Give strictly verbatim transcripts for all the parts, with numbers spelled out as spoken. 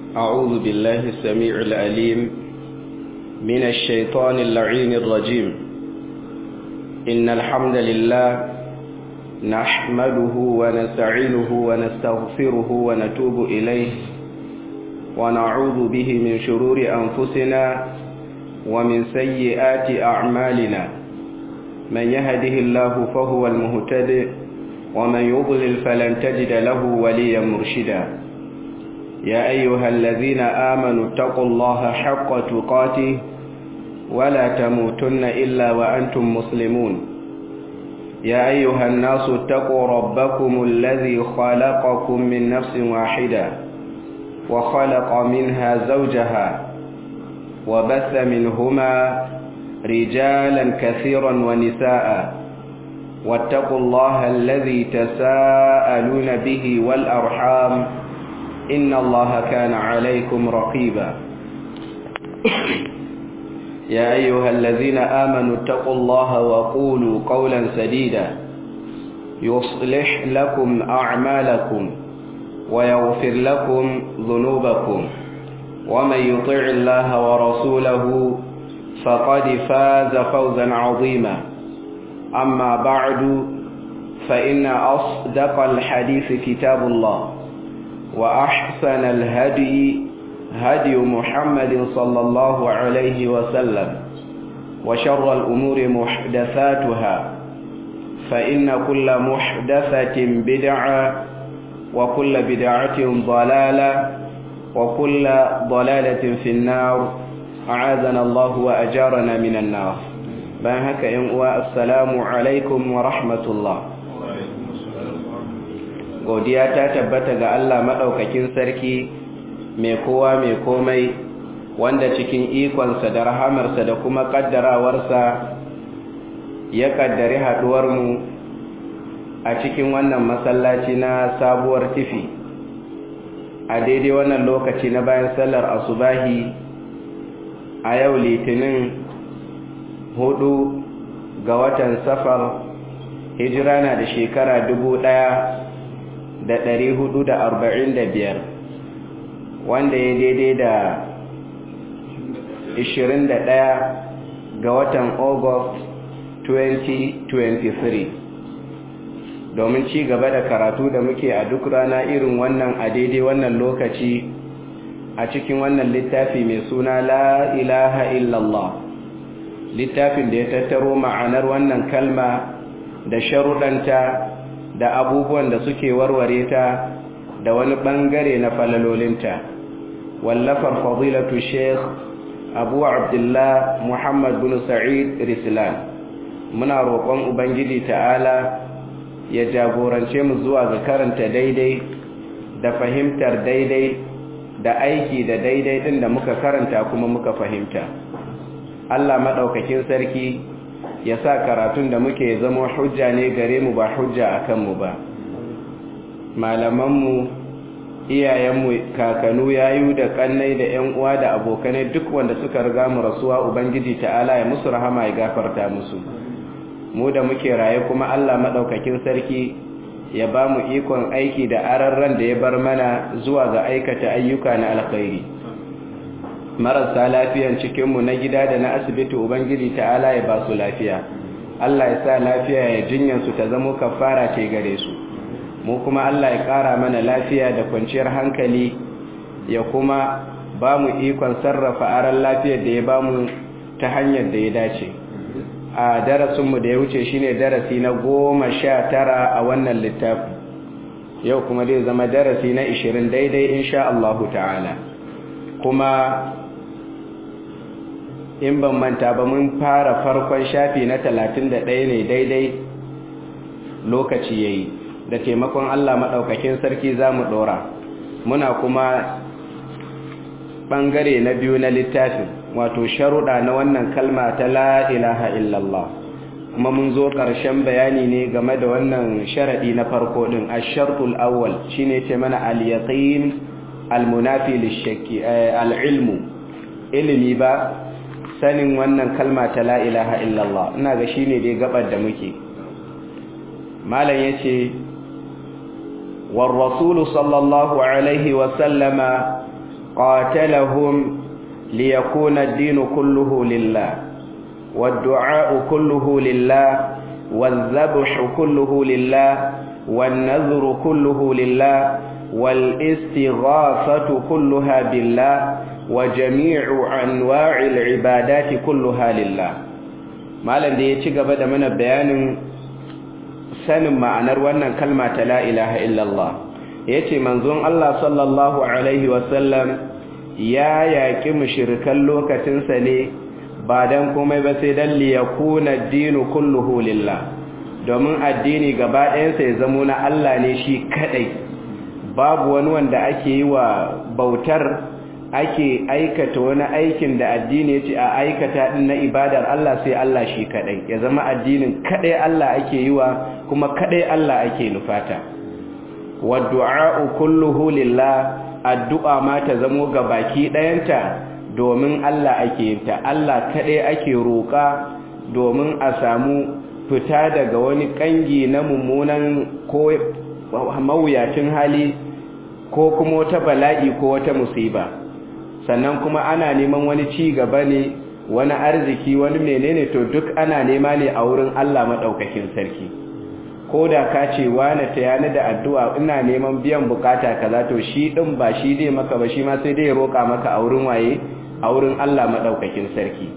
أعوذ بالله السميع العليم من الشيطان اللعين الرجيم. إن الحمد لله نحمده ونستعينه ونستغفره ونتوب إليه ونعوذ به من شرور أنفسنا ومن سيئات أعمالنا. من يهده الله فهو المهتدي ومن يضلل فلن تجد له وليا مرشدا. يا أيها الذين آمنوا اتقوا الله حق تقاته ولا تموتن إلا وأنتم مسلمون. يا أيها الناس اتقوا ربكم الذي خلقكم من نفس واحدة وخلق منها زوجها وبث منهما رجالا كثيرا ونساء واتقوا الله الذي تساءلون به والأرحام إن الله كان عليكم رقيبا. يا أيها الذين آمنوا اتقوا الله وقولوا قولا سديدا يصلح لكم أعمالكم ويغفر لكم ذنوبكم ومن يطع الله ورسوله فقد فاز فوزا عظيما. أما بعد فإن أصدق الحديث كتاب الله وأحسن الهدي هدي محمد صلى الله عليه وسلم وشر الأمور محدثاتها فإن كل محدثة بدعة وكل بدعة ضلالة وكل ضلالة في النار. أعاذنا الله وأجارنا من النار. بانهك ينقوى السلام عليكم ورحمة الله. godiya ta tabbata ga Allah madaukakin sarki mai kowa mai komai wanda cikin ikonsa da rahamarsa da kuma kaddarawarsa ya kaddari haduwar mu a cikin wannan masallaci na sabuwar tifi a daidai wannan lokaci na bayan sallar asubahi a yau litinin hudu ga watan safar hijira na da shekara dubu ɗaya da ɗari hudu da arba'in da biyar wanda ya daidai da ishirin da ɗaya ga watan August twenty twenty-three domin ci gaba da karatu da muke a duk rana irin wannan a daidai wannan lokaci a cikin wannan littafi mai suna la ilaha illallah, littafin da ya tattaro ma'anar wannan kalma da sharuɗanta da abubuwan da suke warware ta da wani bangare na falalolinta. wallafar fadilatu sheikh abu abdullah muhammad bin sa'id rislan. muna roƙon ubangiji ta'ala ya jagorance mu zuwa ga karanta daidai da fahimtar daidai da aiki da daidai din da muka karanta kuma muka fahimta. Allah madaukakin sarki ya sa karatun da muke zama hujja ne gare mu ba hujja a kanmu ba. Malamanmu, iyayenmu, kakanu, yayu da kannai da ƴan uwa da abokanai duk wanda suka riga mu rasuwa ubangiji ta'ala ya musu rahama ya gafarta musu. Mu da muke raye kuma Allah madaukakin sarki ya ba mu ikon aiki da ararran da ya bar mana zuwa ga aikata ayyuka na alkhairi. marasa lafiyan cikinmu na gida da na asibiti ubangiji ta'ala ya ba su lafiya. Allah ya sa lafiya ya jinyansu ta zamo kafara ce gare su. mu kuma Allah ya ƙara mana lafiya da kwanciyar hankali ya kuma ba mu ikon sarrafa aran lafiyar da ya ba mu ta hanyar da ya dace. a darasinmu da ya wuce shine darasi na goma sha tara a wannan littafi. yau kuma zai zama darasi na ishirin daidai insha Allahu ta'ala. kuma in ban manta ba mun fara farkon shafi na talatin da ɗaya ne daidai lokaci yayi. da taimakon Allah maɗaukakin sarki za mu ɗora. muna kuma ɓangare na biyu na littafin wato sharuɗa na wannan kalma ta la ilaha illallah. kuma mun zo ƙarshen bayani ne game da wannan sharaɗi na farko ɗin. ash-shartul awwal shine ce mana al-yaqin al-munafi lish-shakki al-ilmu, ilimi ba sanin wannan kalma ta la ilaha illallah. ina ga shine dai gabar da muke. malam yace war rasul sallallahu alaihi wa sallama qatalahum liyakuna ad-din kulluhu lillah wad-du'a kulluhu lillah wal-dhabhu kulluhu lillah wan-nadhru kulluhu lillah wal-istighathatu kulluha billah wa jami'u anwa'il ibadati kulluha lillah. malam da ya ci gaba da mana bayanin sanin ma'anar wannan kalma ta la ilaha illallah yace manzon Allah sallallahu alaihi wasallam ya yaki mushrikan lokacin sa ne ba dan komai ba sai dan liyakuna ad-dinu kulluhu lillah, domin addini gaba ɗayan sa ya zamo na Allah ne shi kadai, babu wani wanda ake yi wa bautar ake aikata wani aikin da addini ya ce a aikata din na ibadar Allah sai Allah shi kadai, ya zama addinin kadai Allah ake yi wa kuma kadai Allah ake nufata. wa du'a'u kulluhu lillah, addu'a ma ta zamo ga baki dayanta domin Allah ake yin ta, Allah kadai ake roƙa domin a samu fita daga wani kangi na mummunan ko mawuyacin hali ko kuma wata bala'i ko wata musiba. sannan kuma ana neman wani ci gaba ne, wani arziki, wani menene, to duk ana nema ne a wurin Allah madaukakin sarki. ko da ka ce wani ta yana da addu'a ina neman biyan bukata kaza, to shi din ba shi dai maka ba, shi ma sai dai ya roka maka a wurin waye, a wurin Allah madaukakin sarki.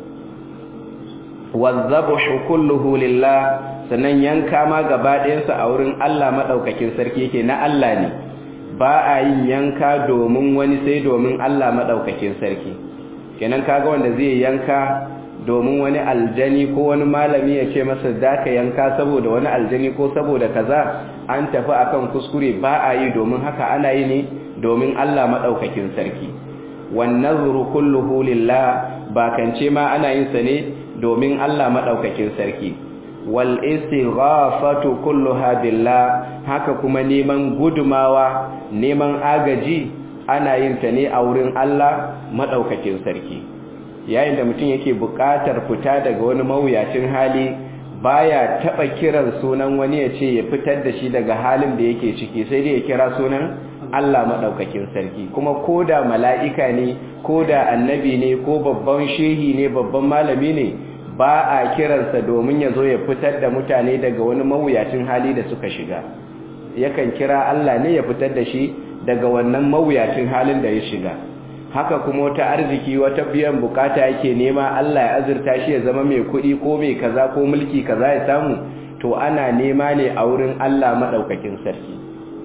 wazzabu kulluhu lillah, sannan yanka ma gaba ɗayansa a wurin Allah madaukakin sarki yake, na Allah ne, ba a yin yanka domin wani sai domin Allah madaukakin sarki. kenan kaga wanda zai yanka domin wani aljani ko wani malami ya ce masa zaka yanka saboda wani aljani ko saboda kaza, an tafi akan kuskure, ba a yi domin haka, ana yi ne domin Allah madaukakin sarki. wan nazru kulluhu lillah, bakance ma ana yin sa ne domin Allah madaukakin sarki. wal istighafatu kulluha billah, haka kuma neman gudumawa, neman agaji ana yin ta ne a wurin Allah madaukakin sarki. yayin da mutum yake buƙatar fita daga wani mawuyacin hali, baya taba kiran sunan wani ya ce ya fitar da shi daga halin da yake ciki, sai dai ya kira sunan Allah madaukakin sarki. kuma koda mala'ika ne, koda annabi ne, ko babban shehi ne, babban malami ne, ba a kiransa domin ya zo ya fitar da mutane daga wani mawuyacin hali da suka shiga. yakan kira Allah ne ya fitar da shi daga wannan mawuyacin halin da ya shiga. haka kuma wata arziki, wata biyan bukata yake nema, Allah ya azurta shi ya zama mai kuɗi ko mai kaza ko mulki kaza ya samu, to ana nema ne a wurin Allah madaukakin sarki.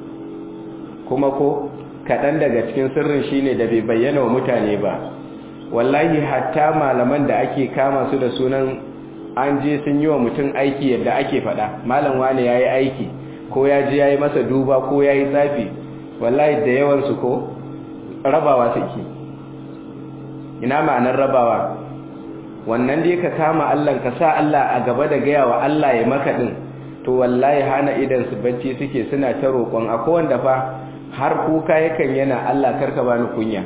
kuma ko kaɗan daga cikin sirrin shine da bai bayyana wa mutane ba. wallahi hatta malaman da ake kama su da sunan an je sun yi wa mutum aiki yadda ake faɗa, malam wane ya yi aiki ko ya je ya yi masa duba ko ya yi tsafi, wallahi da yawansu ko rabawa suke. ina ma'anar rabawa? wannan dai ka kama Allah, ka sa Allah a gaba da gaya wa Allah ya maka din, to wallahi hana idan su bacci suke, suna ta roƙon. akwai wanda fa har kuka yakan yana Allah karka bani kunya.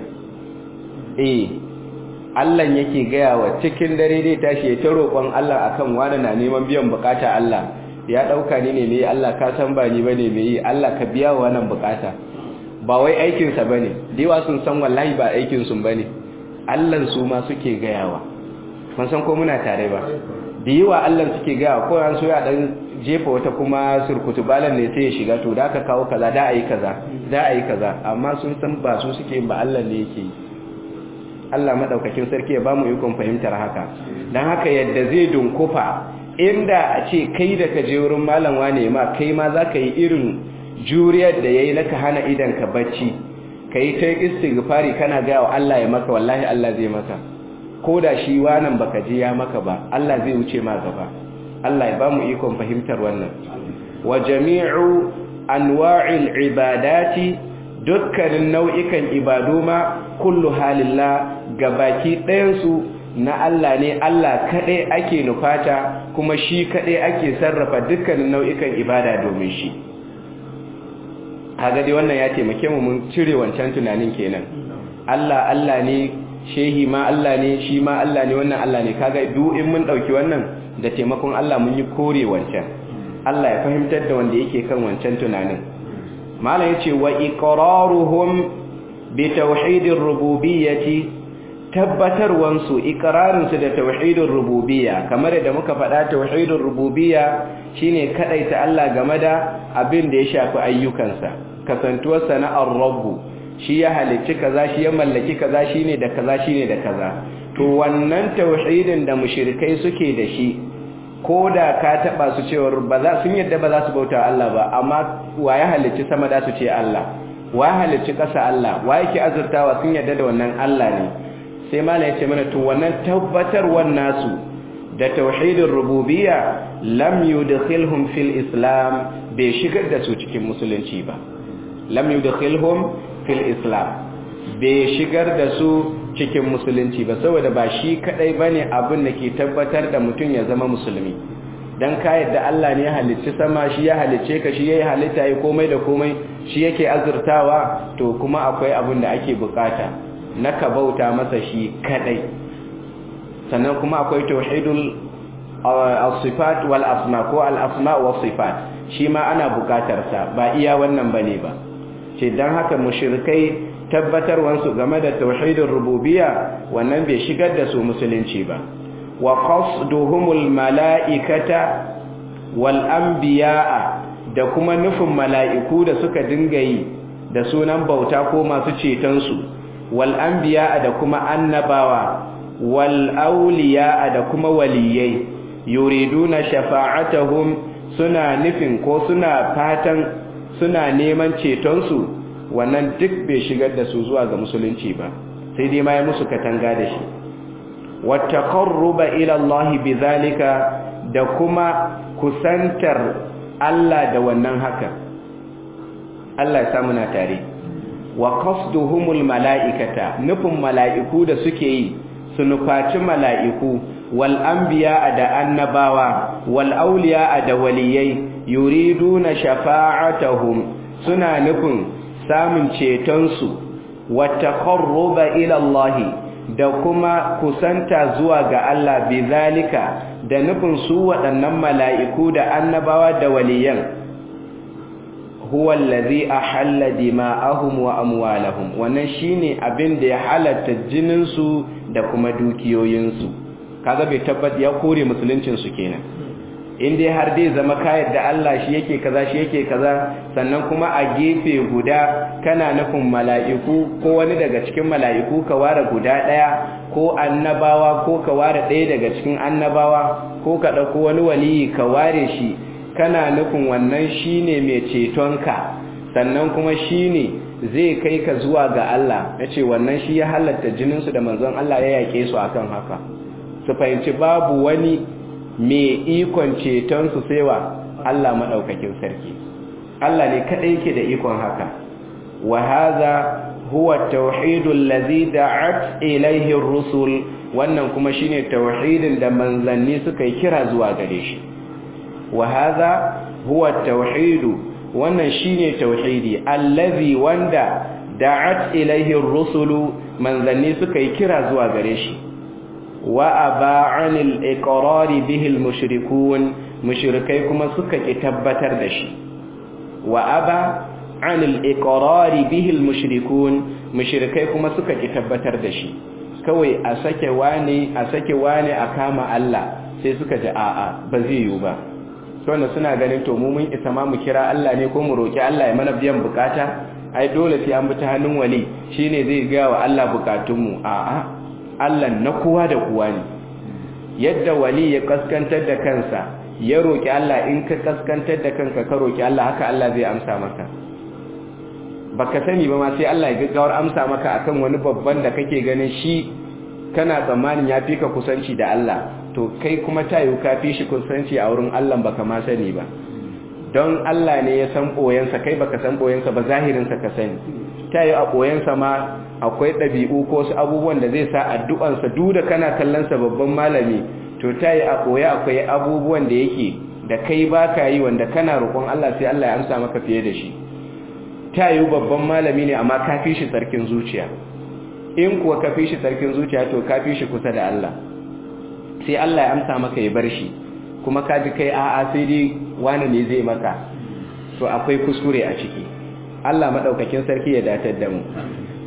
eh Allah yake gaya wa cikin dare dai tashi ya ta roƙon Allah akan wani na neman biyan bukata, Allah ya dauka ni ne mai, Allah ka san ba ni bane mai, Allah ka biya wa wannan bukata. ba wai aikin sa bane, diwa sun san wallahi ba aikin sun bane, Allah su ma suke gayawa. mun san ko muna tare ba, diwa Allah suke gayawa. ko an so ya dan jefa wata kuma surkutu balan ne sai ya shiga, to da ka kawo kaza, da ayi kaza, da ayi kaza, amma sun san ba su suke ba, Allah ne yake yi. Allah madaukakin sarki ya bamu ikon fahimtar haka. dan haka yadda zai dunkufa, inda a ce kai da ka je wurin malam wane ma, kai ma zaka yi irin juriyar da yayi naka hana idan ka bacci, kai ta istighfari kana ga wa Allah ya maka, wallahi Allah zai maka. koda shi wannan baka je ya maka ba, Allah zai wuce ma gaba. Allah ya bamu ikon fahimtar wannan. wa jami'u anwa'il ibadati, dukkanin nau'ikan ibadu ma kullu halillah, gabaki ɗayansu na Allah ne, Allah kaɗai ake nufata, kuma shi kaɗai ake sarrafa dukkanin nau'ikan ibada domin shi. haga dai wannan ya taimake mu mun cire wancan tunanin kenan. Allah Allah ne, shehi ma Allah ne, shi ma Allah ne, wannan Allah ne. kaga duk in mun ɗauki wannan da taimakon Allah mun yi kore wancan. Allah ya fahimtar da wanda yake kan wancan tunanin. malam yace wa iqraruhum bi tauhidir rububiyyati tabbatarwansu iqrarinsu da tauhidur rububiyya kamar da muka faɗa tauhidur rububiyya shine kadaita Allah game da abin da ya shafi ayyukansa kasantuwar sana'ar rabbu shi ya halicci kaza shi ya mallaki kaza shine da kaza shine da kaza to wannan tauhidin da mushrikai suke da shi koda ka taba su cewa ba za sun yadda ba za su bauta Allah ba amma wa ya halicci sama da su ce Allah wa ya halicci ƙasa Allah wa yake azurtawa sun yadda da wannan Allah ne sai mala ya ce mana to wannan tabbatarwar nasu da tauhidin rububiyya lam yudkhilhum fil islam bai shigar da su cikin musulunci ba lam yudkhilhum fil islam bai shigar da su cikin musulunci ba saboda ba shi kadai bane abin da ke tabbatar da mutum ya zama musulmi dan ka yadda Allah ne ya halicci sama shi ya halicce ka shi yayi halitta yi komai da komai shi yake azurtawa to kuma akwai abin da ake bukata na ka bauta masa shi kadai sannan kuma akwai tauhidul as-sifat wal asma ko al-asma was sifat shi ma ana bukatar sa ba iya wannan bane ba ce dan haka mushrikai tabbatarwansu game da tauhidin rububiyya wannan bai shigar da su musulunci ba wa qasduhumul malaikata wal anbiya da kuma nufin mala'iku da suka dinga yi da sunan bauta ko masu ceton su wal anbiya da kuma annabawa wal awliya da kuma waliyai yuriduna shafa'atuhum suna nufin ko suna fatan suna neman ceton su wannan duk bai shigar da su zuwa ga musulunci ba sai dai ma ya musu katanga da shi wattaqarruba ila Allah bizalika da kuma kusantar Allah da wannan haka Allah ya samu na tare wa qasduhumul malaikata nufin mala'iku da suke yi su nufaci mala'iku wal anbiya da annabawa wal awliya da waliyai yuriduna shafa'atuhum suna nufin samun cetonsu wata qarruba ila Allah da kuma kusanta zuwa ga Allah bizalika da nufin su waɗannan mala'iku da annabawa da waliyan huwa allazi ahalla dima'ahum wa amwalahum wannan shine abin da ya halatta jinin su da kuma dukiyoyin su kaga bai tabbata ya kore musuluncin su kenan in dai har dai zama kayar da Allah shi yake kaza shi yake kaza sannan kuma a gefe guda kana nufin mala'iku ko wani daga cikin mala'iku ka ware guda daya ko annabawa ko ka ware daya daga cikin annabawa ko ka dauko wani waliyi ka ware shi kana nufin wannan shine mai cetonka sannan kuma shine zai kai ka zuwa ga Allah yace wannan shi ya halatta jinin su da manzon Allah ya yake su akan haka su fahimci babu wani me ikon ceton su sai wa Allah madaukakin sarki Allah ne kadai yake da ikon haka wa hadha huwa at-tauhidul ladhi da'at ilayhi ar-rusul wannan kuma shine tauhidin da manzanni suka yi kira zuwa gare shi wa hadha huwa at-tauhid wannan shine tauhidi allazi wanda da'at ilayhi ar-rusul manzanni suka yi kira zuwa gare shi wa aba anil iqrari bihi al-mushrikun mushrikai kuma suka ki tabbatar da shi wa aba anil iqrari bihi al-mushrikun mushrikai kuma suka ki tabbatar da shi kawai a sake wani a sake wani a kama Allah sai suka ji a'a ba zai yiwu ba saboda suna ganin to mu mun isa ma mu kira Allah ne ko mu roki Allah ya mana biyan bukata ai dole sai an bi ta hannun wali shine zai ga wa Allah bukatunmu a'a Allah na kowa da kowa ne yadda wali ya kaskantar da kansa ya roki Allah in ka kaskantar da kanka ka roki Allah haka Allah zai amsa maka baka sani ba ma sai Allah ya gaggawar amsa maka akan wani babban da kake ganin shi kana tsammanin ya fi ka kusanci da Allah to kai kuma tayu ka fi shi kusanci a wurin Allah baka ma sani ba don Allah ne ya san boyensa kai baka san boyensa ba zahirinsa ka sani tayu a boyensa ma akwai ɗabi'u ko su abubuwan da zai sa addu'ansa duk da kana kallonsa babban malami to tayi a koya akwai abubuwan da yake da kai baka yi wanda kana roƙon Allah sai Allah ya amsa maka fiye da shi tayi babban malami ne amma ka fi shi tsarkin zuciya in kuwa ka fi shi tsarkin zuciya to ka fi shi kusa da Allah sai Allah ya amsa maka ya bar shi kuma ka ji kai a'a sai dai wani ne zai maka to akwai kuskure a ciki Allah madaukakin sarki ya datar da mu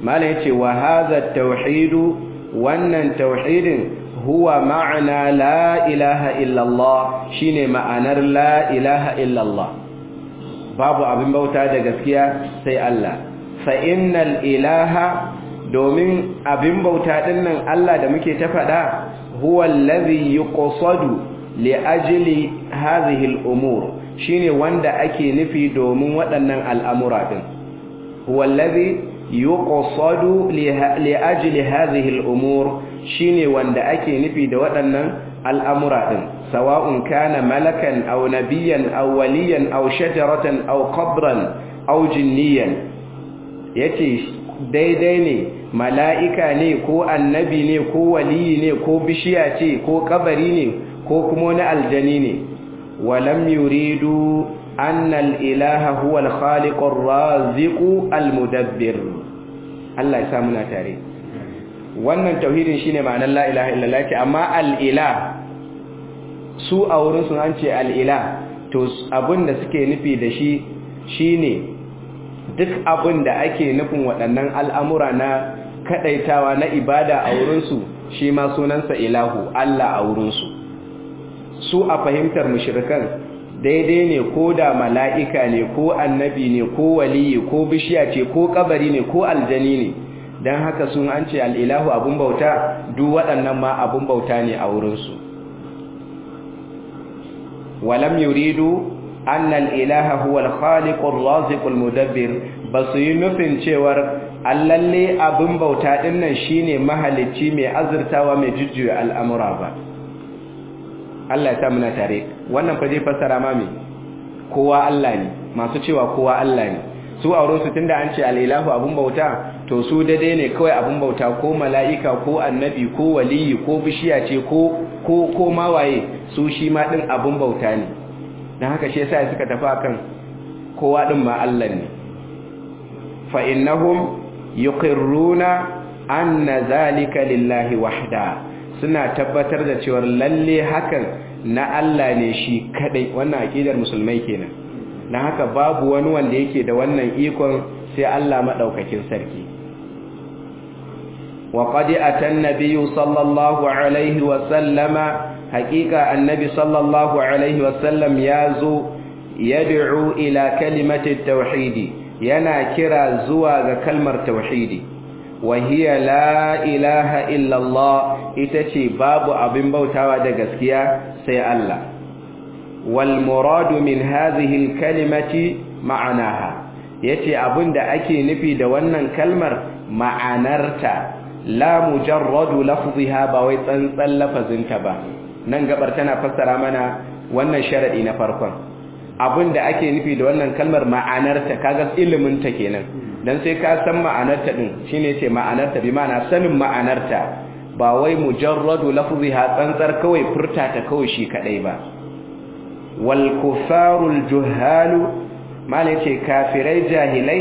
mala yace wa hadha tauhidu wannan tauhidin huwa ma'ana la ilaha illallah shine ma'anar la ilaha illallah babu abin bauta da gaskiya sai Allah fa innal ilaha domin abin bauta dinnan Allah da muke ta faɗa huwa allazi yuqsadu li ajli hadhihi al-umur shine wanda ake nufi domin waɗannan al'amura din huwa allazi yuqsadu li ajli hadhihi al-umur shine wanda ake nufi da waɗannan al'amura din sawa'un kana malakan aw nabiyyan aw waliyan aw shajaratan aw qabran aw jinniyan yace daidai ne mala'ika ne ko annabi ne ko waliyi ne ko bishiya ce ko kabari ne ko kuma wani aljani ne walam yuridu anna al-ilaha huwa al-khaliq ar-raziq al-mudabbir Allah ya sa muna tare wannan tauhidin shine ma'anar la ilaha illallah ce amma al-ilah su a wurin su an ce al-ilah to abinda suke nufi da shi shine duk abin da ake nufin waɗannan al'amura na kaɗaitawa na ibada a wurinsu shi ma sunansa ilahu Allah a wurinsu su a fahimtar mushrikan daidai ne ko da mala'ika ne ko annabi ne ko waliyi ko bishiya ce ko kabari ne ko aljani ne don haka sun an ce al'ilahu abun bauta duk waɗannan ma abun bauta ne a wurinsu walam yuridu annal ilaha huwa al-khaliqur raziqul mudabbir basu yi nufin cewar allalle abin bauta din nan shine mahalicci mai azurtawa mai jujjuya al'amura ba Allah ya sa muna tare wannan fa zai fassara ma me kowa Allah ne masu cewa kowa Allah ne su aure su tunda an ce al-ilahu abin bauta to su dade ne kawai abin bauta ko mala'ika ko annabi ko waliyi ko bishiya ce ko ko ko mawaye su shi ma din abin bauta ne dan haka shi yasa suka tafi akan kowa din ma Allah ne fa innahum yuqirruna anna zalika lillahi wahda suna tabbatar da cewa lalle hakan na Allah ne shi kadai wannan akidar musulmai kenan dan haka babu wani wanda yake da wannan ikon sai Allah madaukakin sarki wa qad atan nabiyyu sallallahu alaihi wa sallama haqiqa annabi sallallahu alaihi wa sallam yazo yad'u ila kalimati tauhidi yana kira zuwa ga kalmar tauhidi wa hiya la ilaha illa Allah ita ce babu abin bautawa da gaskiya sai Allah wal muradu min hadhihi al kalimati ma'anaha yace abinda ake nufi da wannan kalmar ma'anarta la mujarradu lafziha ba wai tsantsan lafazinta ba nan gabar tana fassara mana wannan sharadi na farkon abinda ake nufi da wannan kalmar ma'anarta kaga ilimin ta kenan dan sai ka san ma'anarta din shine ce ma'anarta bi ma'ana sanin ma'anarta ba wai mujarradu lafziha tsantsar kawai furta ta kawai shi kadai ba wal kufarul juhalu malai ce kafirai jahilai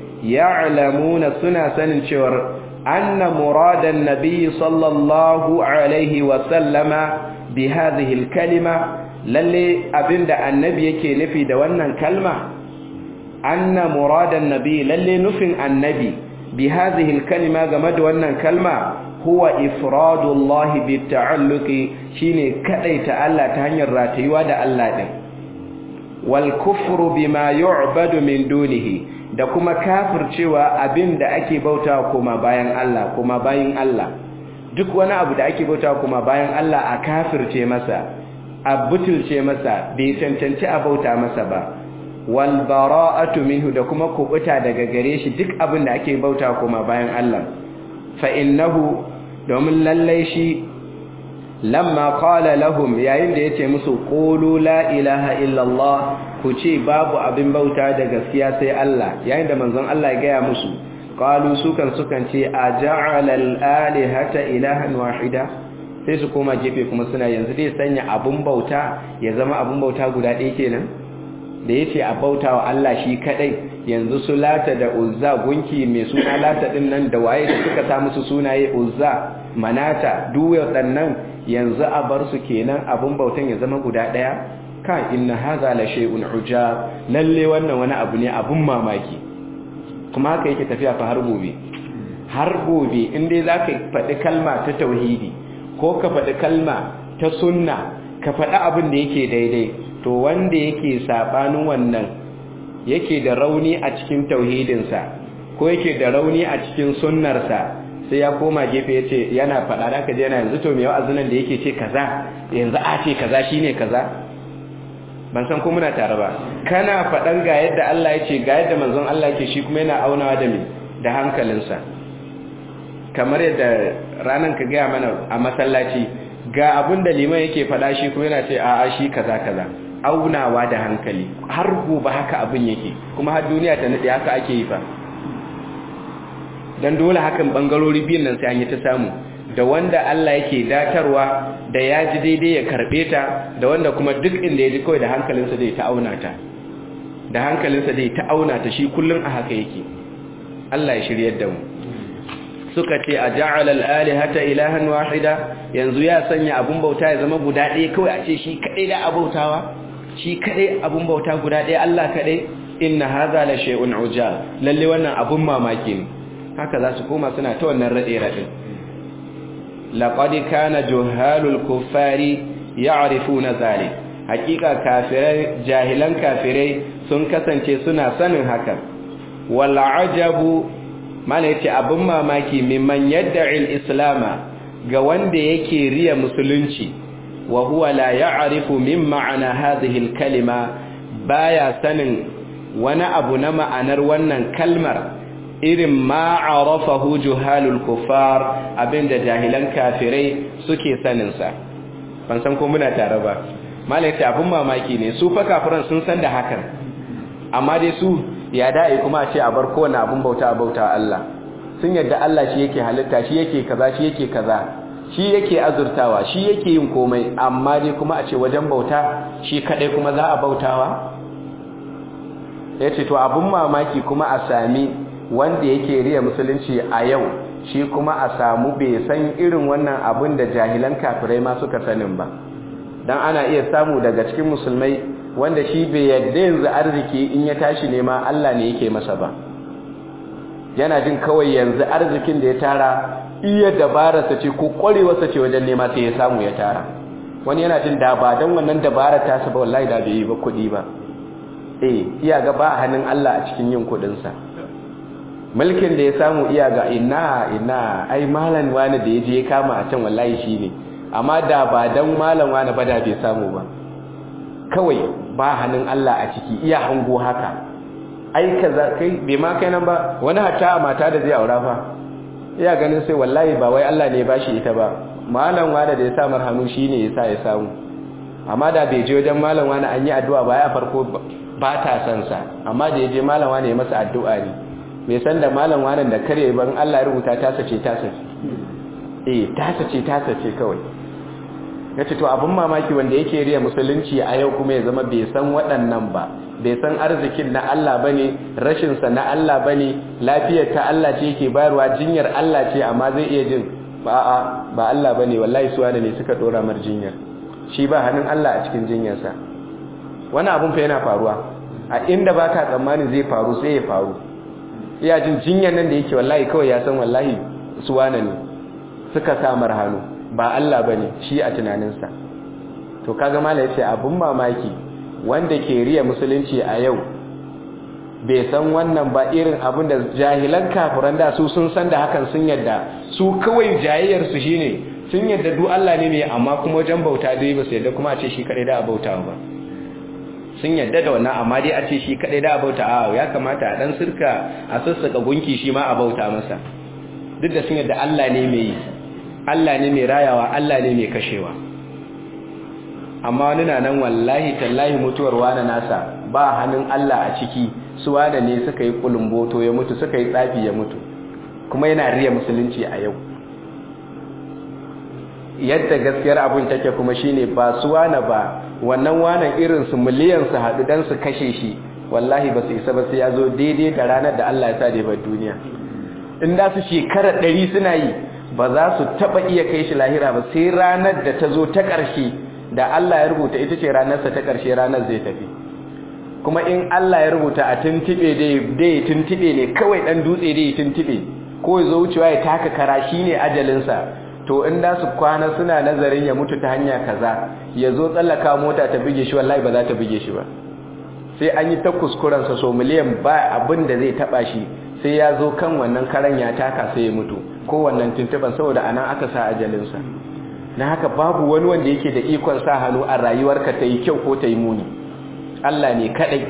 ya'lamuna suna sanin cewa anna muradan nabiy sallallahu alaihi wa sallama bi hadhihi al kalima lalle abinda annabi yake nufi da wannan kalma anna muradan nabi lalle nufin annabi bi hadhihi alkalima game da wannan kalma huwa ifradullah bi ta'alluqi shine kadaita Allah ta hanyar ratayuwa da Allah din wal kufru bima yu'badu min dunihi da kuma kafircewa abinda ake bautawa kuma bayan Allah kuma bayin Allah duk wani abu da ake bautawa kuma bayan Allah a kafirce masa a butulce masa bai cancanci a bauta masa ba wal bara'atu minhu da kuma kubuta daga gare shi duk abin da ake bauta kuma bayan Allah fa innahu domin lallai shi lamma qala lahum yayin da yace musu qulu la ilaha illa Allah ku ce babu abin bauta da gaskiya sai Allah yayin da manzon Allah ya gaya musu qalu sukan sukan ce aja'ala al-alihata ilahan wahida sai su koma gefe kuma suna yanzu dai sanya abun bauta ya zama abun bauta guda ɗaya kenan da yace a bauta wa Allah shi kadai yanzu su lata da uzza gunki mai suna lata din nan da waye da suka sa musu sunaye uzza manata duk waɗannan yanzu a bar su kenan abun bautan ya zama guda ɗaya ka inna hadha la shay'un ujab lalle wannan wani abu ne abun mamaki kuma haka yake tafiya fa har gobe har gobe in dai zaka faɗi kalma ta tauhidi ko ka faɗi kalma ta sunna ka faɗi abin da yake daidai, to wanda yake sabanin wannan yake da rauni a cikin tauhidinsa ko yake da rauni a cikin sunnarsa sai ya koma gefe yace yana faɗa da kaje yana yanzu to me wa'azinan da yake ce kaza yanzu a ce kaza shine kaza. Ban san ko muna tare ba, kana faɗan ga yadda Allah ya ce ga yadda manzon Allah yake, shi kuma yana aunawa da me da hankalinsa. Kamar yadda ranan ka gaya mana a masallaci ga abin da liman yake faɗa, shi kuma yana ce a'a shi kaza kaza, aunawa da hankali. Har gobe haka abin yake, kuma har duniya ta nade haka ake yi fa. Dan dole hakan bangarori biyun nan sai an yi ta samu, da wanda Allah yake datarwa da ya ji daidai ya karbe ta, da wanda kuma duk inda ya ji kawai da hankalinsa zai ta auna ta da hankalinsa zai ta auna ta shi kullun a haka yake. Allah ya shiryar da mu. Suka ce a ja'ala al-alihata ilahan wahida, yanzu ya sanya abun bauta ya zama guda ɗaya kawai, a ce shi kadai da abautawa, shi kadai abun bauta guda ɗaya Allah kadai. Inna hadha la shay'un ujab, lalle wannan abun mamaki ne. Haka za su koma suna ta wannan rade rade. laqad kana juhalul kuffari ya'rifuna zalik, hakika kafirai jahilan kafirai sun kasance suna sanin hakan. Wal ajabu, mana yace abun mamaki, mimman yad'i al-islama, ga wanda yake riya musulunci, wa huwa la ya'rifu min ma'ana hadhihi al-kalima, baya sanin wani abu na ma'anar wannan kalmar, irin ma arafahu juhalul kuffar, abinda jahilan kafirai suke sanin sa. Ban san ko muna tare ba. Malai yace abun mamaki ne, su fa kafiran sun san da hakan, amma dai su ya da'i kuma a ce a bar kowane abun bauta a bauta Allah. Sun yadda Allah shi yake halitta, shi yake kaza, shi yake kaza, shi yake azurtawa, shi yake yin komai, amma dai kuma a ce wajen bauta shi kadai kuma za a bautawa. Yace to abun mamaki kuma a sami wanda yake riya musulunci a yau, shi kuma a samu bai san irin wannan abun da jahilan kafirai ma suka sanin ba. Dan ana iya samu daga cikin musulmai wanda shi bai yadda yanzu arziki in ya tashi nema Allah ne yake masa ba. Yana jin kawai yanzu arzikin da ya tara iya dabararsa ce ko kwarewarsa ce wajen nema sai ya samu ya tara. Wani yana jin da ba dan wannan dabarar ta sa ba wallahi da bai yi ba kuɗi ba. Eh, iya ga ba hannun Allah a cikin yin kuɗin sa. Mulkin da ya samu iya ga ina ina ai malam wani da yaje ya kama a can wallahi shine. Amma da ba dan malam wani ba da bai samu ba. Kawai ba hannun Allah a ciki, iya hango haka. Ai kaza kai bai ma kai nan ba, wani hatta a mata da zai aura fa iya ganin sai wallahi ba wai Allah ne ya bashi ita ba, malam wani da ya sa mar hannu shine yasa ya samu. Amma da bai je wajen malam wani an yi addu'a ba ya farko ba ta san sa, amma da ya je malam wani ya masa addu'a ne. Bai san da malam wani da kare ban Allah ya rubuta ta sace ta sace eh ta sace ta sace kawai. Yace to abun mamaki wanda yake riya musulunci a yau kuma ya zama bai san waɗannan ba, bai san arzikin na Allah bane, rashin sa na Allah bane, lafiyar ta Allah ce yake bayarwa, jinyar Allah ce, amma zai iya jin a'a ba Allah bane, wallahi su ne suka dora mar jinyar, shi ba hannun Allah a cikin jinyar sa. Wani abun fa yana faruwa a inda baka tsammani zai faru sai ya faru. Iya jin jinyar nan da yake wallahi kawai ya san wallahi su wane ne suka samar hannu, ba Allah bane shi a tunaninsa. To kaga mallai yace abun mamaki wanda ke riya musulunci a yau bai san wannan ba, irin abin da jahilan kafiran da su sun san da hakan, sun yadda su kawai jayayyar su shine sun yadda duk Allah ne mai, amma kuma wajen bauta dai ba su yadda kuma a ce shi kadai da bauta ba. Sun yadda da wannan, amma dai a ce shi kadai da bauta, a ya kamata a dan sirka a sassaka gunki shi ma a bauta masa. Duk da sun yadda Allah ne mai, Allah ne mai rayawa, Allah ne mai kashewa. Amma wani na nan wallahi tallahi mutuwar wani nasa ba hannun Allah a ciki, su wani ne suka yi kulumboto ya mutu, suka yi tsafi ya mutu, kuma yana riya musulunci a yau. Yadda gaskiyar abun take kuma shine ba su wani ba, wannan wanan irin su miliyan su haɗu dan su kashe shi, wallahi ba su isa ba sai ya zo daidai da ranar da Allah ya sa da bar duniya. In da su shekara ɗari suna yi ba za su taɓa iya kai shi lahira ba, sai ranar da ta zo ta ƙarshe da Allah ya rubuta ita ce ranarsa ta ƙarshe, ranar zai tafi. Kuma in Allah ya rubuta a tuntube dai dai tuntube ne kawai, dan dutse dai tuntube ko ya zo wucewa ya taka kara shine ajalinsa, to in da su kwana suna nazarin ya mutu ta hanya kaza ya zo tsallaka mota ta bige shi, wallahi ba za ta bige shi ba. sai an yi ta kuskurensa so miliyan ba abin da zai taba shi sai ya zo kan wannan karan ya taka sai ya mutu ko wannan tuntuban, saboda anan aka sa ajalinsa. na haka babu wani wanda yake da ikon sa hannu a rayuwarka ta yi kyau ko ta yi muni, Allah ne kadai.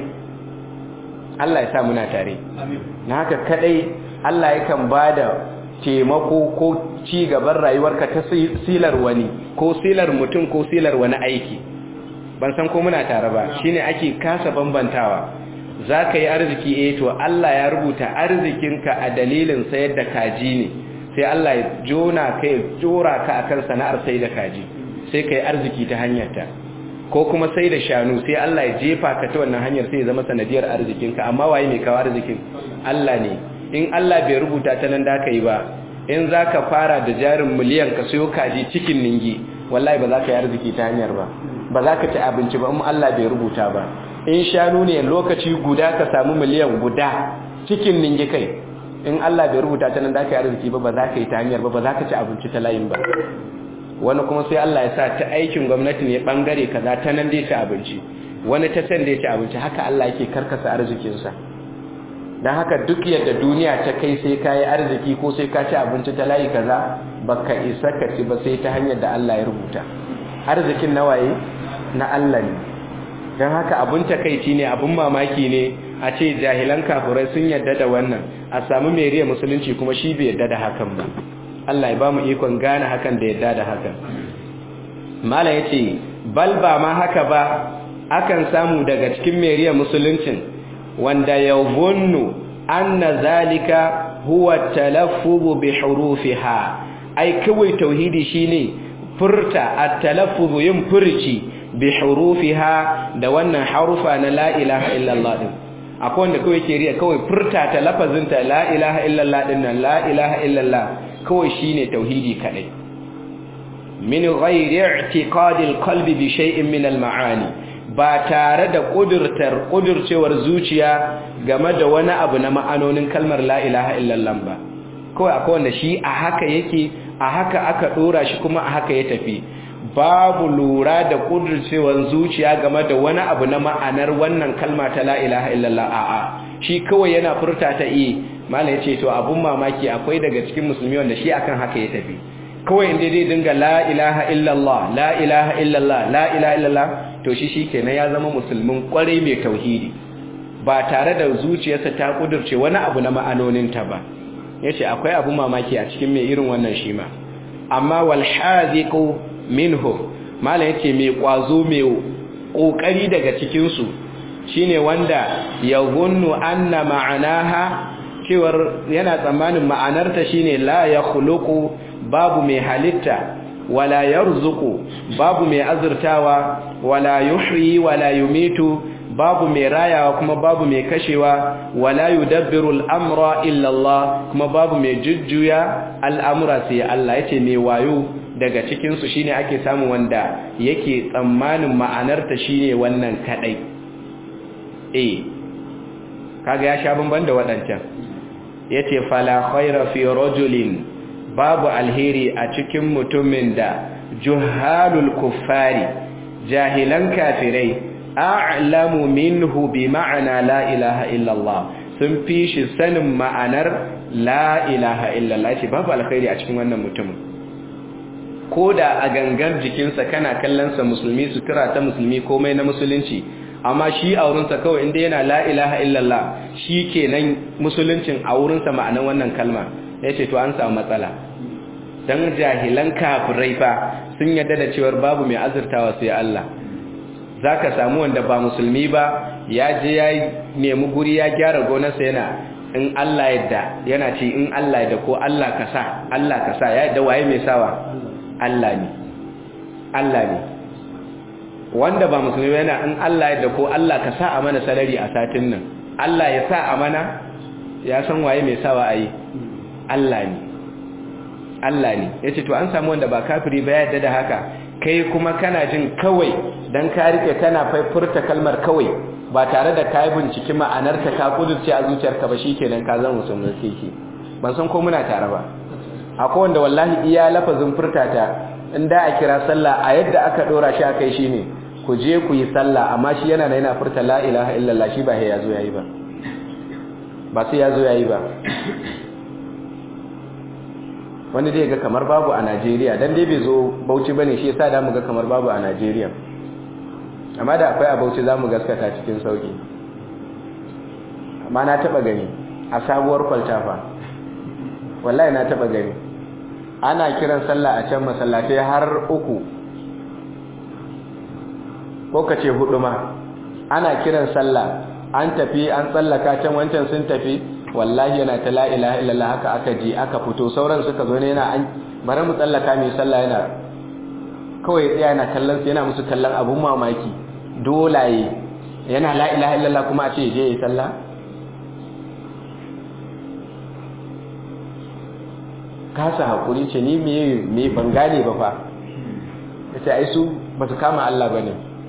Allah ya sa muna tare. na haka kadai Allah yakan bada taimako ko ci gaban rayuwarka ta silar wani ko silar mutum ko silar wani aiki. ban san ko muna tare ba, shine ake kasa bambantawa. zaka yi arziki eh to Allah ya rubuta arzikinka a dalilin sayar da kaji ne, sai Allah ya jona kai jora ka akan sana'ar sai da kaji sai kai arziki ta hanyarta, ko kuma sai da shanu sai Allah ya jefa ka ta wannan hanyar sai ya zama sanadiyar arzikinka. amma waye mai kawo arzikin? Allah ne. in Allah bai rubuta ta nan da kai ba, in zaka fara da jarin miliyan ka sayo kaji cikin ningi, wallahi ba za ka yi arziki ta hanyar ba, ba za ka ci abinci ba in Allah bai rubuta ba. in shanu ne lokaci guda ka samu miliyan guda cikin ningi kai, in Allah bai rubuta ta nan da kai arziki ba, ba za ka yi ta hanyar ba, ba za ka ci abinci ta layin ba. wani kuma sai Allah ya sa ta aikin gwamnati ne bangare kaza ta nan dai ci abinci, wani ta san dai ci abinci. haka Allah yake karkasa arzikinsa. dan haka duk yadda duniya ta kai sai ka yi arziki ko sai ka ci abinci ta layi kaza, baka isa ka ci ba sai ta hanyar da Allah ya rubuta. arzikin nawaye na Allah ne. dan haka abun takeici ne, abun mamaki ne a ce jahilan kafirai sun yadda da wannan, a samu mai riya musulunci kuma shi bai yadda da hakan ba. Allah ya ba mu ikon gane hakan da yadda da hakan. mala yace bal ba ma haka ba, akan samu daga cikin mai riya musuluncin wanda yawunnu anna zalika huwa talaffuz bi hurufiha. ai kawai tauhidi shine furta at-talaffuz yin furci bi hurufiha da wannan harufa na la ilaha illallah din. akwai wanda kawai ke riya kawai furta ta lafazinta la ilaha illallah din nan, la ilaha illallah kawai shine tauhidi kadai. min ghairi i'tiqad al-qalbi bi shay'in min al-ma'ani, ba tare da kudurtar kudurcewar zuciya game da wani abu na ma'anonin kalmar la ilaha illallah ba. kawai akwai wanda shi a haka yake, a haka aka dora shi kuma a haka ya tafi, babu lura da kudurcewar zuciya game da wani abu na ma'anar wannan kalma ta la ilaha illallah. a'a shi kawai yana furta ta yi. mala yace to abun mamaki akwai daga cikin musulmi wanda shi akan haka ya tafi, kawai inda dai dinga la ilaha illallah la ilaha illallah la ilaha illallah, to shi shikenan ya zama musulmin kwarai mai tauhidi, ba tare da zuciyarsa ta kudurce wani abu na ma'anonin ta ba. yace akwai abun mamaki a cikin mai irin wannan shi ma. amma wal haziqu minhu, mala yace mai kwazo mai kokari daga cikin su shine wanda yahunnu anna ma'anaha, cewar yana tsammanin ma'anarta shine la yakhluqu, babu mai halitta, wala yarzuqu, babu mai azurtawa, wala yuhyi wala yumitu, babu mai rayawa kuma babu mai kashewa, wala yudabbiru al-amra illa Allah, kuma babu mai jujjuya al'amura sai Allah. yace mai wayo daga cikin su shine ake samu wanda yake tsammanin ma'anarta shine wannan kadai. eh kaga ya sha bamban da wadancan. yace fala khaira fi rajulin, babu alheri a cikin mutumin da juhalul kuffari, jahilan kafirai, a'lamu minhu bi ma'ana la ilaha illallah, sun fi shi sanin ma'anar la ilaha illallah. yace babu alheri a cikin wannan mutumin. koda a gangan jikinsa kana kallon sa musulmi, sutura ta musulmi, komai na musulunci, amma shi a wurinsa kawai inda yana la ilaha illallah shi kenan musuluncin a wurinsa ma'anar wannan kalma. yace to an samu matsala, dan jahilan kafirai fa sun yadda da cewa babu mai azurtawa sai Allah. zaka samu wanda ba musulmi ba ya je ya nemi guri ya gyara gonarsa, yana in Allah yadda, yana ce in Allah yadda ko Allah ka sa, Allah ka sa, ya yadda waye mai sawa? Allah ne. Allah ne. wanda ba musulmi ba yana in Allah yadda ko Allah ka sa a mana salari a satin nan, Allah ya sa a mana, ya san waye mai sawa ayi? Allah ne. Allah ne. yace to an samu wanda ba kafiri ba ya yadda da haka, kai kuma kana jin kawai dan ka rike kana furta kalmar kawai ba tare da kai bincike ma'anar ta ka kudurce a zuciyarka ba, shikenan ka zama musulmi kike. ban san ko muna tare ba akwai wanda wallahi iya lafazin furtata in da a kira sallah a yadda aka dora shi akai shine ku je ku yi sallah amma shi yana yana furta la ilaha illallah shi ba sai yazo yayi ba ba sai yazo yayi ba wani dai ga kamar babu a Najeriya dan dai bai zo Bauchi bane shi yasa da mu ga kamar babu a Najeriya amma da akwai a Bauchi zamu gaskata cikin sauki amma na taba gani a sabuwar kwaltafa wallahi na taba gani ana kiran sallah a can masallatai har uku ko kace hudu ma ana kiran sallah an tafi an tsallaka can wancan sun tafi wallahi yana ta la ilaha illallah haka aka ji aka fito sauran suka zo ne yana an bari mu tsallaka mai sallah yana kawai tsaya yana kallon su yana musu kallon abun mamaki dolaye yana la ilaha illallah kuma a ce je yi sallah kasa hakuri ce ni me me ban gane ba fa yace ai su ba su kama Allah bane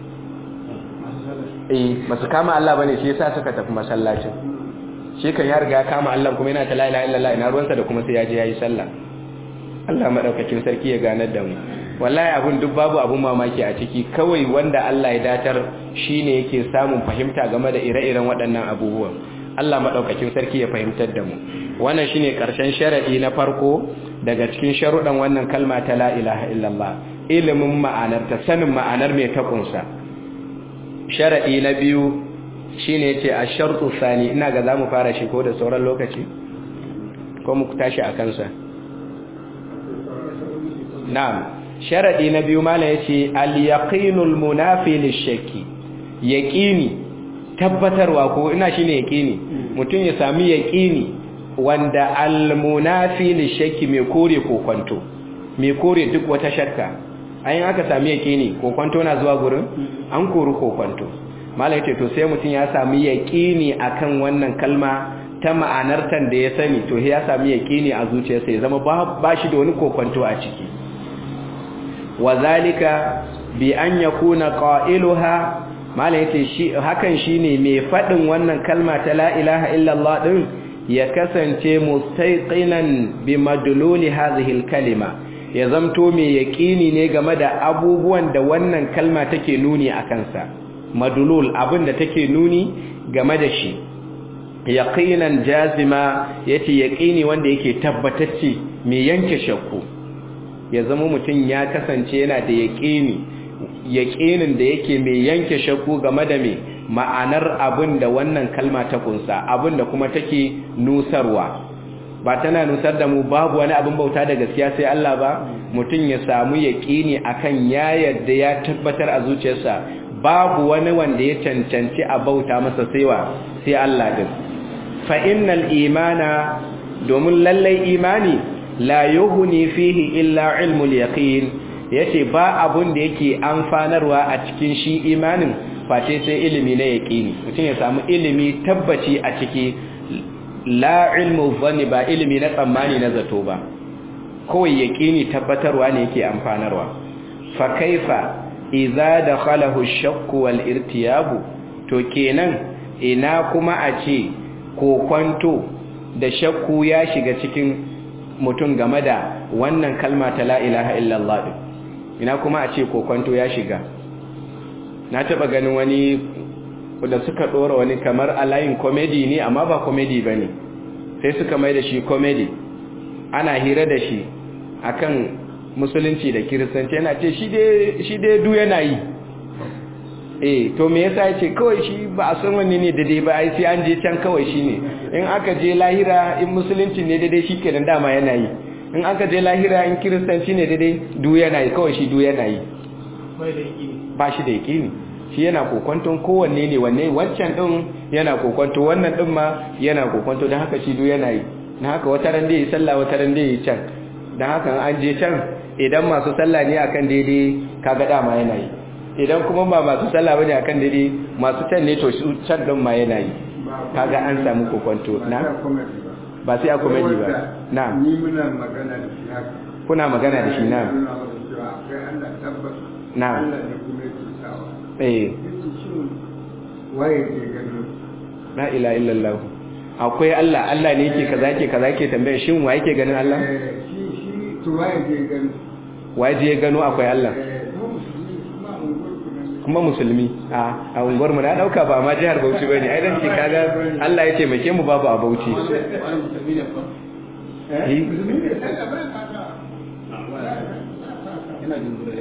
eh ba su kama Allah bane shi yasa suka tafi masallacin shi kan ya riga kama Allah kuma yana ta la ilaha illallah ina ruwansa da kuma sai ya je yayi sallah Allah madaukakin sarki ya ganar da mu wallahi abun duk babu abun mamaki a ciki kawai wanda Allah ya datar shine yake samun fahimta game da ire-iren waɗannan abubuwan Allah madaukakin sarki ya fahimtar da mu wannan shine karshen sharadi na farko daga cikin sharuɗan wannan kalma ta la ilaha illallah ilimin ma'anar ta sanin ma'anar me ta kunsa sharadi na biyu shine yace ash-shartu thani ina ga zamu fara shi ko da sauran lokaci ko mu tashi a kansa na'am sharadi na biyu mala yace al-yaqinul munafi lish-shakki yaqini tabbatarwa ko ina shine yaqini mutun ya sami yaqini wanda al-munafi lish-shakki mai kore ko kwanto mai kore duk wata shakka ayin aka sami yaqini ko kwanto na zuwa gurin an kore ko kwanto malai ce to sai mutun ya sami yaqini akan wannan kalma ta ma'anar tan da ya sani to ya sami yaqini a zuciyarsa ya zama ba shi da wani kokwanto a ciki wazalika bi an yakuna qailuha malai yace shi hakan shine mai fadin wannan kalma ta la ilaha illallah din ya kasance mustayqinan bi madluli hadhihi alkalima ya zamto mai yaqini ne game da abubuwan da wannan kalma take nuni akan sa madlul abinda take nuni game da shi yaqinan jazima yace yaqini wanda yake tabbatacce mai yanke shakku ya zama mutum ya kasance yana da yaqini yaqinin da yake mai yanke shakku game da me ma'anar abinda wannan kalma ta kunsa abinda kuma take nusarwa ba tana nusar da mu babu wani abin bauta da gaskiya sai Allah ba mutum ya samu yaqini akan ya yadda ya tabbatar a zuciyarsa babu wani wanda ya cancanci a bauta masa saiwa sai Allah din fa innal imana domin lallai imani la yuhni fihi illa ilmul yaqin yace ba abun da yake amfanarwa a cikin shi imanin face sai ilimi na yaqini mutum ya samu ilimi tabbaci a ciki la ilmu dhanni ba ilimi na tsammani na zato ba kawai yaqini tabbatarwa ne yake amfanarwa fa kaifa idza dakhalahu ash-shakk wal irtiyab to kenan ina kuma a ce kokwanto da shakku ya shiga cikin mutum game da wannan kalma ta la ilaha illallah ina kuma a ce kokwanto ya shiga na taba ganin wani da suka dora wani kamar alayin comedy ne amma ba comedy bane sai suka mai da shi comedy ana hira da shi akan musulunci da kiristanci yana ce shi dai shi dai du yana yi eh to me yasa yace kawai shi ba a san wanne ne daidai ba ai sai an je can kawai shine in aka je lahira in musulunci ne daidai shikenan dama yana yi in aka je lahira in kiristanci ne daidai du yana yi kawai shi du yana yi ba shi da yakini shi yana kokonton kowanne ne wanne wancan din yana kokonto wannan din ma yana kokonto dan haka shi du yana yi dan haka wata ran dai sallah wata ran dai can dan haka an je can idan masu sallah ne akan daidai kaga dama yana yi idan kuma ba masu sallah bane akan daidai masu can ne to can din ma yana yi kaga an samu kokonto na ba sai a comedy ba na'am ni muna magana da shi haka kuna magana da shi na'am na'am eh waye ke gano la ilaha illallah akwai Allah Allah ne yake kaza yake kaza yake tambaya shin wa yake ganin Allah shi shi to waye je gani waje ya gano akwai Allah kuma musulmi a a unguwar mu na dauka ba ma jihar Bauchi bane ai dan ce kaga Allah ya taimake mu babu a Bauchi eh ina jin gure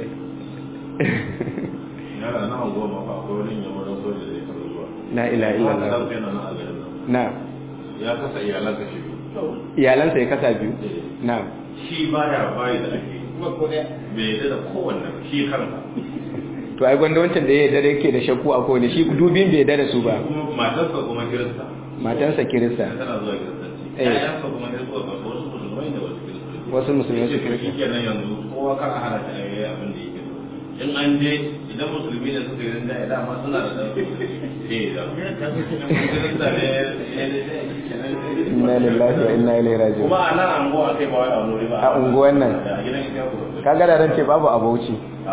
yara na goma ba ko wani yamma soja da ya zuwa la ilaha illallah na ya kasa iyalansa shi iyalansa ya kasa biyu na shi baya bayi da ake kuma ko bai yadda da kowanne shi kansa to ai gwanda wancan da ya yadda da yake da shakku a kowane shi dubin bai yadda da su ba matarsa kuma kirista matarsa kirista tana zuwa kirista eh yayansa kuma kirista ba wasu musulmai ne wasu kirista wasu musulmai su kirista shi kenan yanzu kowa kan hana ta yayi abin da yake in an je idan musulmi ne suka yi rinda ya dama suna da ɗan eh da kirista ne inna lillahi wa inna ilaihi raji'un kuma a nan anguwa kai ba wai a muri ba a unguwan nan kaga da ran ce babu a Bauchi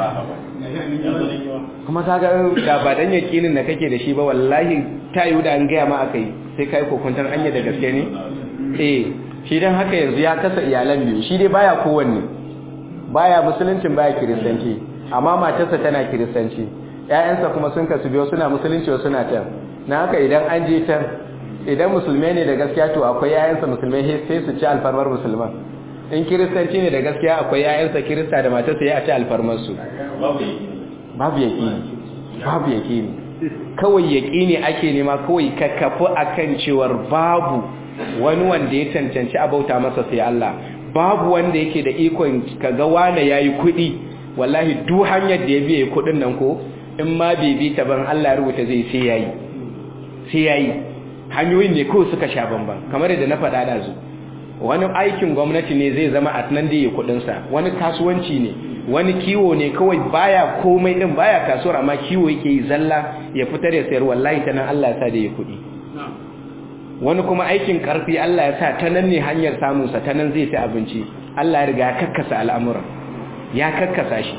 kuma kaga da ba dan yakinin da kake da shi ba wallahi tayu da an gaya ma akai sai kai kokuntar anya da gaske ne eh shi dan haka yanzu ya kasa iyalan biyu shi dai baya kowanne baya musuluncin baya kiristanci amma matarsa tana kiristanci ƴaƴansa kuma sun kasu biyo suna musulunci wasu suna can na haka idan an je can idan musulmai ne da gaskiya to akwai ƴaƴansa musulmai sai su ci alfarmar musulman in kiristanci ne da gaskiya akwai ƴaƴansa kirista da matarsa ya ci alfarmar su babu yaqini babu yaqini kawai yaqini ake nema kawai kakkafu akan cewar babu wani wanda ya cancanci abauta masa sai Allah babu wanda yake da ikon kaga wani yayi kuɗi wallahi duk hanyar da ya biye kuɗin nan ko in ma bai bi ta ban Allah ya rubuta zai sai yayi sai yayi hanyoyin ne kawai suka sha bamban kamar yadda na faɗa da zu wani aikin gwamnati ne zai zama a nan da ya kuɗinsa wani kasuwanci ne wani kiwo ne kawai baya komai din baya kasuwar amma kiwo yake yi zalla ya fitar ya sayar wallahi ta nan Allah ya sa da ya kuɗi wani kuma aikin karfi Allah ya sa ta nan ne hanyar samun sa ta nan zai ci abinci Allah ya riga ya kakkasa al'amuran ya kakkasa shi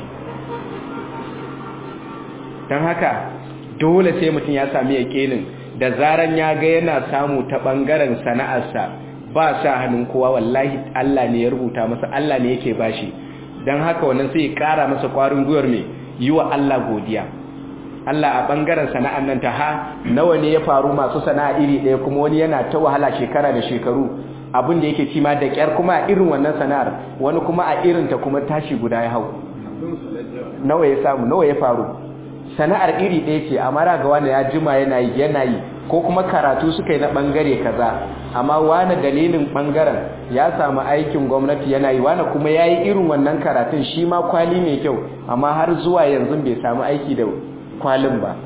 dan haka dole sai mutum ya sami yakinin da zaran ya ga yana samu ta bangaren sana'arsa ba sa hannun kowa wallahi Allah ne ya rubuta masa Allah ne yake bashi dan haka wannan sai ya kara masa kwarin gwiwar me yi wa Allah godiya Allah a bangaren sana'ar nan ta ha nawa ne ya faru masu sana'a iri ɗaya kuma wani yana ta wahala shekara da shekaru abin da yake ci ma da kyar kuma a irin wannan sana'ar wani kuma a irin ta kuma tashi guda ya hau nawa ya samu nawa ya faru sana'ar iri ɗaya ce amma raga wani ya jima yana yi yana yi ko kuma karatu suka yi na bangare kaza amma wani dalilin bangaren ya samu aikin gwamnati yana yi wani kuma ya yi irin wannan karatun shi ma kwali mai kyau amma har zuwa yanzu bai samu aiki da kwalin ba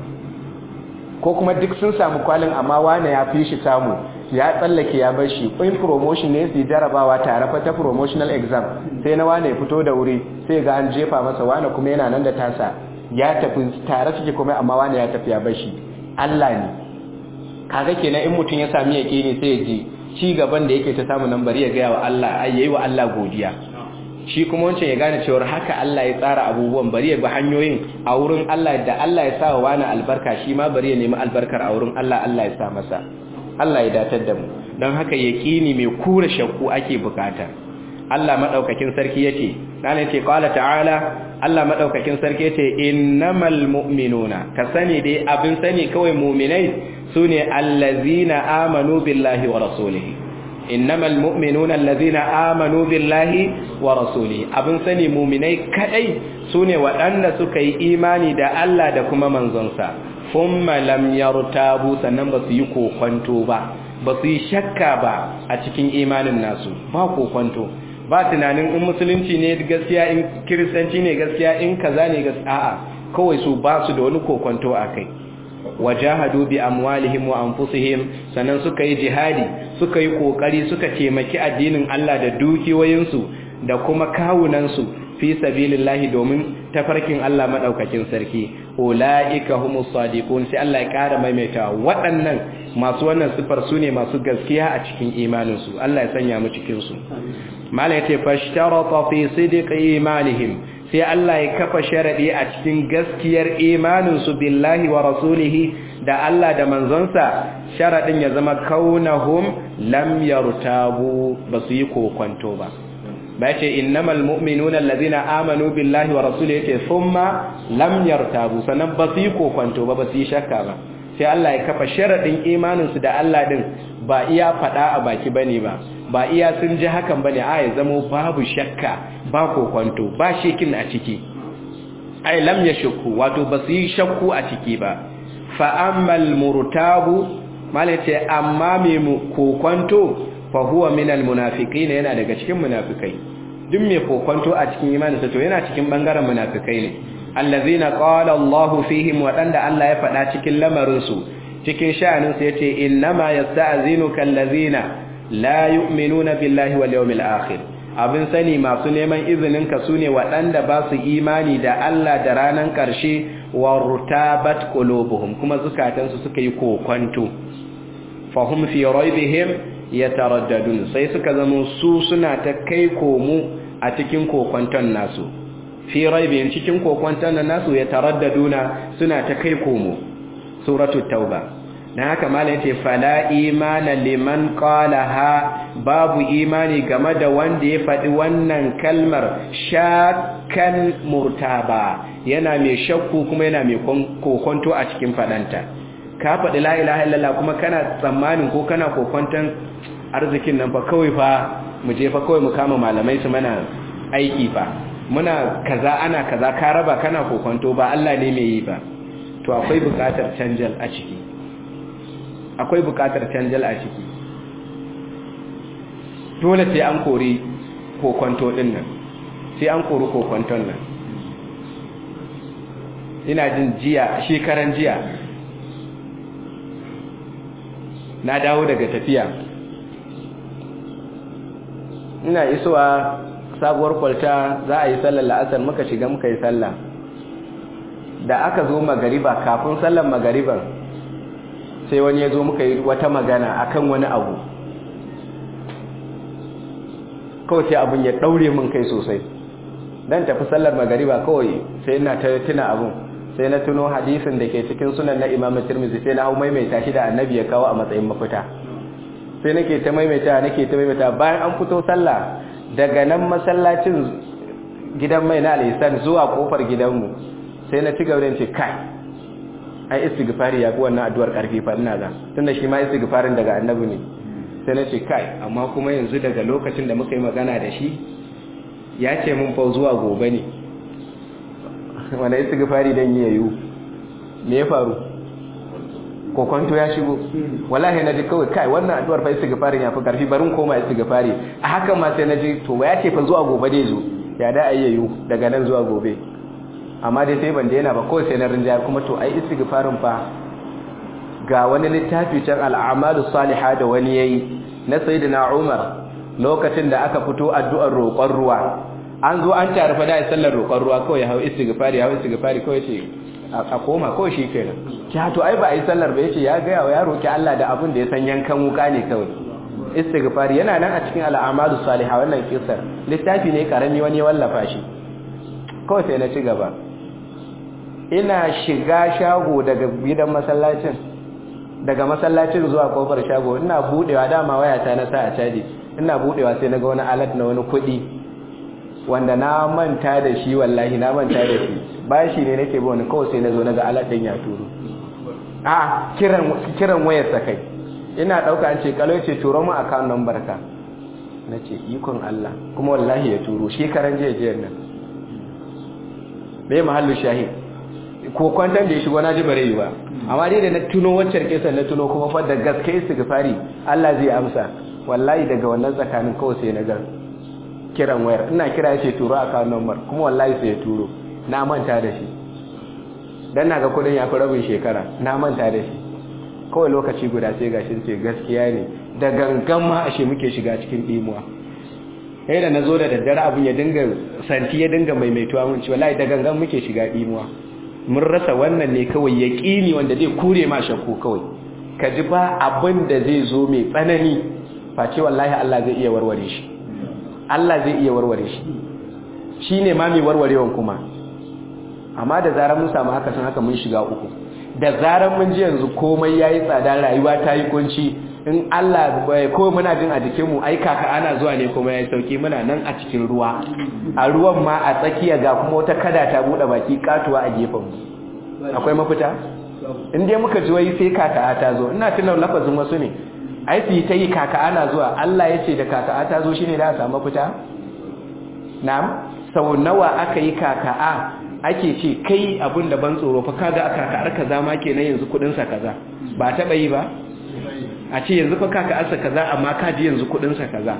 ko kuma duk sun samu kwalin amma wani ya fi shi samu ya tsallake ya bar shi in promotion ne su jarabawa tare fa ta promotional exam sai na wani ya fito da wuri sai ga an jefa masa wani kuma yana nan da tasa ya tafi tare suke kuma amma wani ya tafi ya bar shi Allah ne kaga kenan in mutum ya sami yaqini sai ya ji ci gaban da yake ta samu nan bari ya ga wa Allah ai yayi wa Allah godiya shi kuma wancan ya gane cewa haka Allah ya tsara abubuwan bari ya bi hanyoyin a wurin Allah da Allah ya sa wa wani albarka shi ma bari ya nemi albarkar a wurin Allah Allah ya sa masa Allah ya datar da mu don haka yaqini mai kura shakku ake bukata Allah madaukakin sarki yace dan yace qala ta'ala Allah madaukakin sarki yace innamal mu'minuna ka sani dai abin sani kawai mu'minai sune allazina amanu billahi wa rasulihi innamal mu'minuna allazina amanu billahi wa rasulihi abin sani mu'minai kadai sune waɗanda suka yi imani da Allah da kuma manzonsa thumma lam yartabu sannan ba su yi kokonto ba ba su yi shakka ba a cikin imanin nasu ba kokonto ba tunanin in musulunci ne gaskiya in kiristanci ne gaskiya in kaza ne gaskiya a'a kawai su ba su da wani kokonto akai wajahadu bi amwalihim wa anfusihim sannan suka yi jihadi suka yi kokari suka taimaki addinin Allah da dukiyoyinsu da kuma kawunansu fi sabilillahi domin tafarkin Allah madaukakin sarki ulaika humus sadiqun sai Allah ya kara maimaita waɗannan masu wannan sifar su ne masu gaskiya a cikin imaninsu Allah ya sanya mu cikin su mala yace fashtarata fi sidqi imanihim sai Allah ya kafa sharadi a cikin gaskiyar imanin su billahi wa rasulihi da Allah da manzonsa, sharadin ya zama kaunahum lam yartabu, basu yi kokonto ba. ba ce innamal mu'minuna allazina amanu billahi wa rasulihi yace thumma lam yartabu, sanan ba su yi kokonto ba ba su yi shakka ba. sai Allah ya kafa sharadin imanin su da Allah din ba iya fada a baki bane ba ba iya sun ji hakan bane a ya zama babu shakka ba kokonto ba shekin a ciki, ai lam yashku, wato ba su yi shakku a ciki ba. fa ammal murtabu malace amma mai kokonto fa huwa minal munafiqina, yana daga cikin munafikai. duk mai kokonto a cikin imaninsa to yana cikin bangaren munafikai ne. allazina qala Allahu fihim, wadanda Allah ya faɗa cikin lamarin su cikin sha'anin su yace innama yasta'zinuka allazina la yu'minuna billahi wal yawmil akhir. abin sani masu neman izinin ka sune wadanda ba su imani da Allah da ranan karshe, wa rutabat qulubuhum, kuma zukatansu suka yi kokonto. fahum fi raibihim yataraddadun, sai suka zama su suna ta kai komo a cikin kokonton nasu. fi raibihim, cikin kokonton nasu yataraddaduna, suna ta kai komo. suratul tauba. dan haka malai yace fala imana liman qalaha, babu imani game da wanda ya faɗi wannan kalmar shakkan murtaba, yana mai shakku kuma yana mai kokonto a cikin fadanta. ka faɗi la ilaha illallah kuma kana tsammanin ko kana kokonton arzikin nan fa kawai fa mu je fa kawai mu kama malamai su mana aiki fa muna kaza ana kaza, ka raba kana kokonto ba Allah ne mai yi ba. to akwai buƙatar canjal a ciki akwai buƙatar canjal a ciki dole sai an kori kokonto din nan, sai an kori kokonton nan. ina jin jiya shekaran jiya na dawo daga tafiya, ina isowa sabuwar kwalta za a yi sallar la'asar, muka shiga muka yi sallah. da aka zo magariba, kafin sallar magariban sai wani ya zo muka yi wata magana akan wani abu, kawai sai abin ya daure min kai sosai. dan tafi sallar magariba kawai sai ina ta tuna abun, sai na tuno hadisin da ke cikin sunan na Imam Tirmidhi, sai na hau maimaita shi da Annabi ya kawo a matsayin mafita. sai nake ta maimaita nake ta maimaita bayan an fito sallah daga nan masallacin gidan mai na Al-Ihsan zuwa kofar gidanmu, sai na ci gaba da ce kai ai istighfari ya fi wannan addu'ar karfi fa ina ga, tunda shi ma istighfarin daga Annabi ne. sai na ce kai amma kuma yanzu daga lokacin da muka yi magana da shi ya ce mun fa zuwa gobe ne, wanda istighfari dan yayu me ya faru, kokonto ya shigo. wallahi naji kawai kai wannan addu'ar fa istighfarin ya fi karfi, barin koma istighfari. a haka ma sai naji to ya ce fa zuwa gobe dai zo, ya da ayyayu daga nan zuwa gobe. amma dai sai ban daina ba, kawai sai na rinjayar kuma to ai istighfarin fa ga wani littafi can al'amalus salihah da wani yayi na sayyidina Umar lokacin da aka fito addu'ar roƙon ruwa. an zo an tare fa da sallar roƙon ruwa, kawai hawo istighfari hawo istighfari kawai ce a koma kawai shikenan. ya to ai ba ai sallar ba, yace ya ga ya roki Allah da abin da ya san yankan wuka ne kawai. istighfari yana nan a cikin al'amalus salihah, wannan kissar littafi ne karami wani ya wallafa shi. kawai sai na ci gaba, ina shiga shago daga gidan masallacin, daga masallacin zuwa kofar shago, ina budewa dama wayata na sa a caji, ina budewa sai naga wani alat na wani kudi wanda na manta da shi, wallahi na manta da shi, bashi ne nake ba wani, kawai sai nazo naga alat din ya turo. a kiran kiran wayar sa kai, ina dauka an ce kalo ce turo mu account number ka, nace ikon Allah, kuma wallahi ya turo shekaran jiya jiya nan. me mahallu shahid ko kwantan da ya shigo na ji bare yi ba, amma dai da na tuno waccan kisan na tuno kuma fa da gaske istighfari Allah zai amsa. wallahi daga wannan tsakanin kawai sai na ga kiran wayar, ina kira yace turo account number, kuma wallahi sai ya turo. na manta da shi dan naga kudin ya fi rabin shekara, na manta da shi. kawai lokaci guda sai gashin ce gaskiya ne, da gangan ma ashe muke shiga cikin dimuwa. sai da nazo da daddare abin ya dinga santi ya dinga maimaituwa mun ci wallahi da gangan muke shiga dimuwa. mun rasa wannan ne kawai yaqini wanda zai kure ma shakku kawai. ka ji ba abin da zai zo mai tsanani face wallahi Allah zai iya warware shi, Allah zai iya warware shi. shine ma mai warwarewan kuma. Amma da zarar mun samu haka san haka mun shiga uku. Da zarar mun ji yanzu komai yayi tsada, rayuwa ta yi kunci, in Allah ko muna jin a jikin mu ai kaka ana zuwa ne kuma yayi sauki, muna nan a cikin ruwa. A ruwan ma a tsakiya ga kuma wata kada ta bude baki katuwa a gefen mu. Akwai mafita? In dai muka ji wai sai kaka ta zo, ina tunan lafazin wasu ne. Ai fi ta yi kaka ana zuwa, Allah ya ce da kaka ta zo shine da a samu mafita? Na'am, sau nawa aka yi kaka ake ce kai abin da ban tsoro fa kaga aka kakar kaza ma kenan yanzu kudin sa kaza, ba taba yi ba? A ce yanzu fa kaka asa kaza amma ka ji yanzu kudin sa kaza.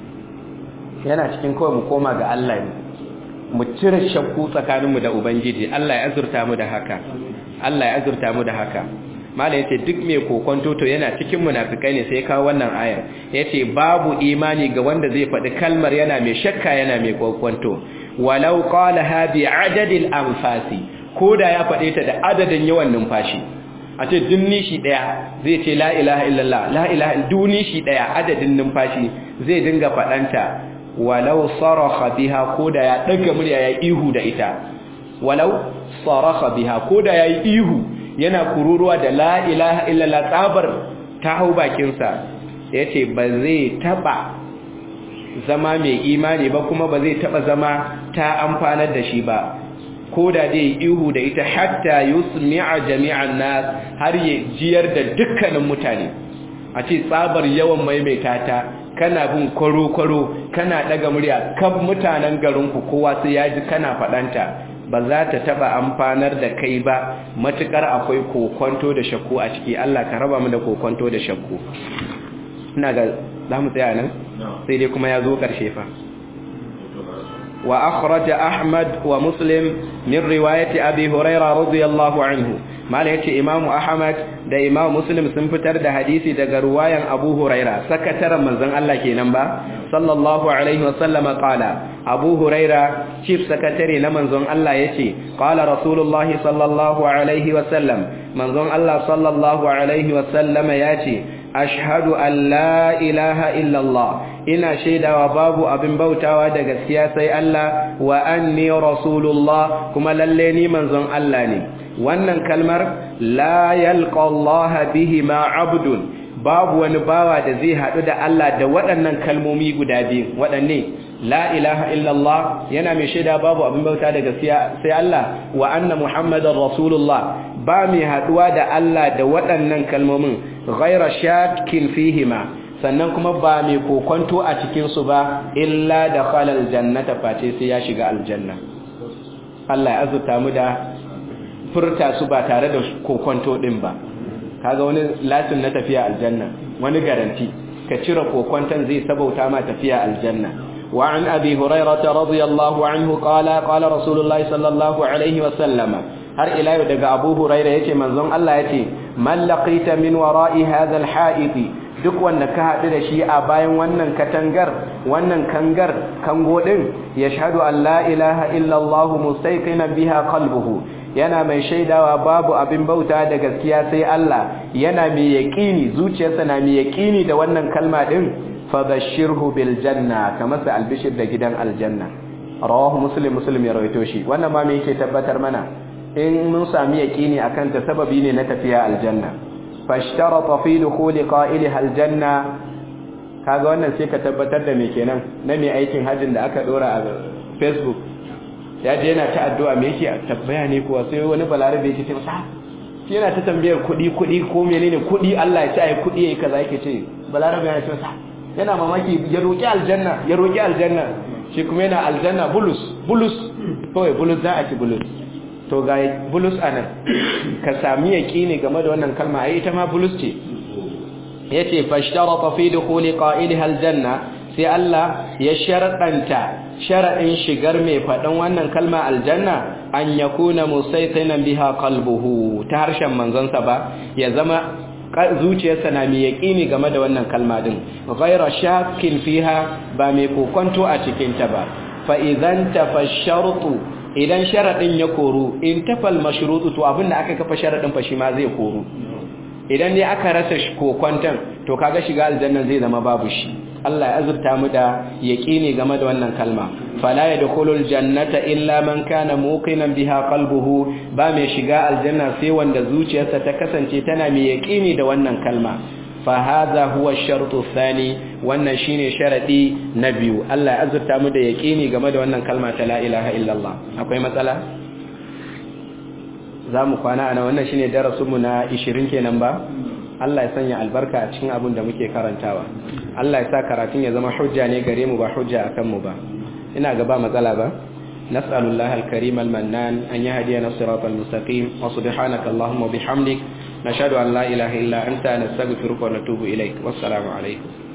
Yana cikin kawai mu koma ga Allah ne, mu cire shakku tsakaninmu da Ubangiji. Allah ya azurta mu da haka, Allah ya azurta mu da haka. Malam yace duk mai kokonto to yana cikin munafikai ne, sai ya kawo wannan ayar. Yace babu imani ga wanda zai faɗi kalmar yana mai shakka yana mai kokonto. Walau qalaha bi adadil anfasi, koda ya faɗe ta da adadin yawan numfashi. A ce duk nishi daya zai ce la ilaha illallah, la ilaha duk nishi daya adadin numfashi zai dinga faɗanta. Walau sarakha biha, koda ya daga murya ya ihu da ita. Walau sarakha biha, koda ya yi ihu yana kururuwa da la ilaha illallah tsabar ta hau bakinsa, ya ce ba zai taba zama mai imani ba, kuma ba zai taba zama ta amfanar da shi ba. ko da dai ihu da ita hatta yusmi'a jami'an nas, har ya jiyar da dukkanin mutane. A ce tsabar yawan maimaita ta, kana bin kwaro-kwaro, kana daga murya, kaf mutanen garinku kowa sai ya ji kana faɗanta, ba za ta taba amfanar da kai ba matukar akwai kokonto da shakku a ciki. Allah ka raba mu da kokonto da shakku. Ina ga za mu tsaya nan sai dai kuma ya zo karshe fa. Wa akhraja Ahmad wa Muslim min riwayati Abi Hurairah radiyallahu anhu. Mala yace Imam Ahmad da Imam Muslim sun fitar da hadisi daga riwayan Abu Hurairah, sakataren manzon Allah kenan ba sallallahu alaihi wasallam qala. Abu Hurairah chief secretary na manzon Allah yace qala Rasulullah sallallahu alaihi wasallam, manzon Allah sallallahu alaihi wasallam yace ashhadu an la ilaha illa Allah, ina shaidawa babu abin bautawa da gaskiya sai Allah, wa anni rasulullah, kuma lalle ni manzon Allah ne. Wannan kalmar la yalqa Allah bihi ma abdun, babu wani bawa da zai hadu da Allah da waɗannan kalmomi guda biyu. Waɗanne? La ilaha illallah, yana mai shaida babu abin bauta da gaskiya sai Allah, wa anna muhammadar rasulullah, ba mai haduwa da Allah da waɗannan kalmomin ghaira shakkin fihima, sannan kuma ba mai kokonto a cikin su ba, illa dakhala aljannata, face sai ya shiga aljanna. Allah ya azurta mu da furta su ba tare da kokonto din ba. Kaga wani latin na tafiya aljanna, wani garanti ka cire kokonton zai sabauta ma tafiya aljanna. Wa an Abi Hurairah radiyallahu anhu qala qala Rasulullah sallallahu alaihi wa sallama, har ila yau daga Abu Hurairah yace manzon Allah yace man laqita min wara'i hadha al-ha'iti, duk wanda ka haɗu da shi a bayan wannan katangar, wannan kangar kango din, yashhadu an la ilaha illa Allah mustayqinan biha qalbuhu, yana mai shaidawa babu abin bauta da gaskiya sai Allah, yana mai yaqini, zuciyarsa na mai yaqini da wannan kalma din, fabashshirhu bil janna, kamar sa albishir da gidan aljanna. Rawahu Muslim, Muslim ya rawaito shi. Wannan ma me yake tabbatar mana? In mun sami yaqini akan ta, sababi ne na tafiya aljanna. Fashtarata fi dukhuli qa'iliha aljanna, kaga wannan sai ka tabbatar da me kenan, na me aikin hajjin da aka dora a Facebook. Ya je yana ta addu'a, me yake tabbaya ne kuwa, sai wani balarabe yake ce masa shi yana ta tambayar kudi kudi ko menene kudi, Allah ya ce ai kudi yayi kaza, yake ce balarabe yana ce masa, yana mamaki, ya roki aljanna, ya roki aljanna, shi kuma yana aljanna bulus bulus, kawai bulus za a ci bulus. To ga bulus anan, ka sami yaqini game da wannan kalma, ai ita ma bulus ce. Yace fashtarata fi dukhuli qa'ilha aljanna, sai Allah ya sharadanta sharadin shigar mai fadan wannan kalma aljanna, an yakuna musaytinan biha qalbuhu, ta harshen manzonsa ba, ya zama zuciyarsa na mai yaqini game da wannan kalma din, ghayra shakkin fiha, ba mai kokonto a cikin ta ba. Fa idan tafashartu, idan sharadin ya koru, in tafal mashrutu, to abinda aka kafa sharadin fa shi ma zai koru. Idan ne aka rasa kokonton, to kaga shiga aljanna zai zama babu shi. Allah ya azurta mu da yaqini game da wannan kalma fala yadkhulul jannata illa man kana muqinan biha qalbuhu ba mai shiga aljanna sai wanda zuciyarsa ta kasance tana mai yaqini da wannan kalma fa hadha huwa ash-shartu ath-thani wannan shine sharadi na biyu Allah ya azurta mu da yaqini game da wannan kalma ta la ilaha illallah akwai matsala zamu kwana ana wannan shine darasin mu na ishirin kenan ba Allah ya sanya albarka a cikin abin da muke karantawa Allah ya sa karatun ya zama hujja ne gare mu ba hujja akan mu ba ina ga ba matsala ba nas'alullahi al-karim al-mannan an yahdiyana siratal mustaqim wa subhanaka allahumma bihamdik nashhadu an la ilaha illa anta nastaghfiruka wa natubu ilaik wassalamu alaikum